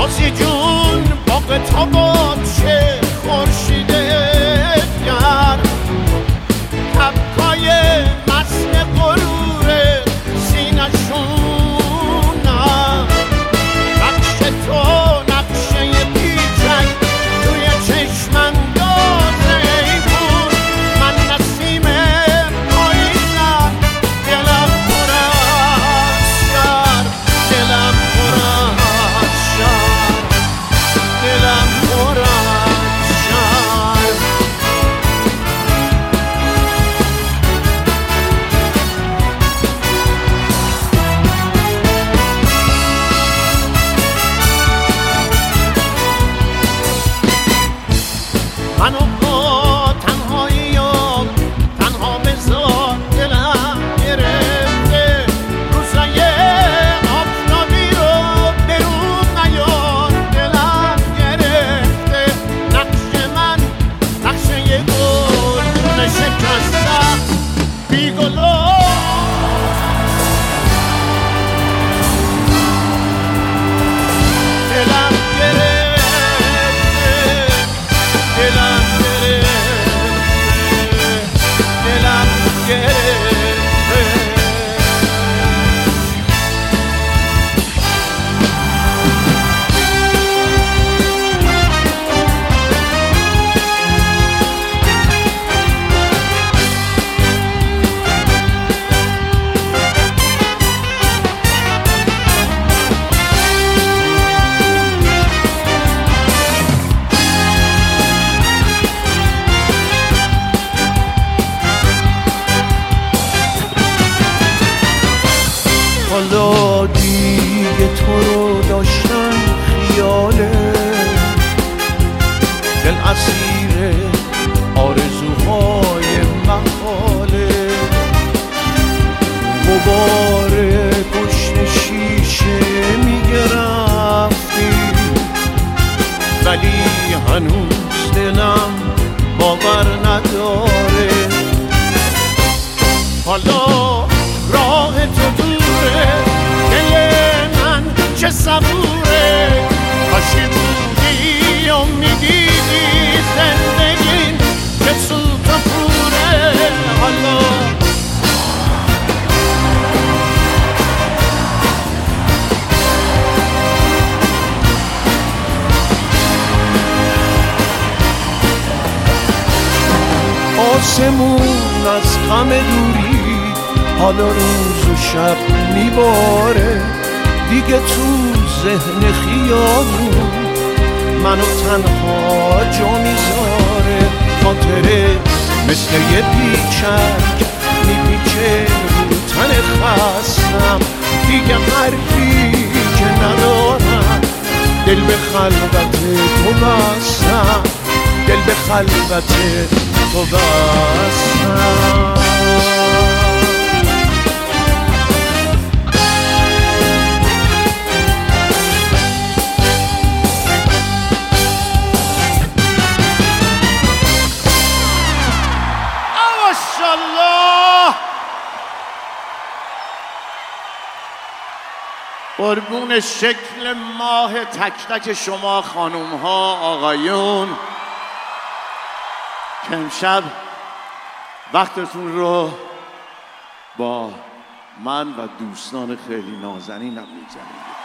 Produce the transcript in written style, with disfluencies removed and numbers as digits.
بازی جون باغ تا باشه خورشید گرم کپکای مست غرور سینشونم نقش تو نقشه پیچک توی چشم اندازه ایمون من نسیم پاییزم دلم پر از شرم دلم پر از شرم دلم پر از شرم منو با تنهاییام تنها بذار دلم گرفته روزای آفتابی رو به روم نیار دلم گرفته نقش من نقشه گل شکستم بی گلا دلم گرفته دلم گرفته دلم گرفته حالا دیگه تو رو داشتن خیاله دل اسیر آرزوهای محاله غبار پشت شیشه میگه رفتی ولی هنوز دلم باور نداره حالا راه تو دوره دل من چه صبوره کاشی بودی و میدیدی زندگیم که سوت و پوره حالا آسمون از غم دوری حالا روز و شب میباره دیگه تو ذهن خیابون منو تنها جا میذاره خاطره مثل یه پیچک میپیچه رو تن خستم دیگه حرفی که ندارم دل به خلوت تو بستم دل به خلوت تو بستم قربون شکل ماه تک تک شما خانوم ها آقایون که امشب وقتتون رو با من و دوستان خیلی نازنینم می‌گذرونید.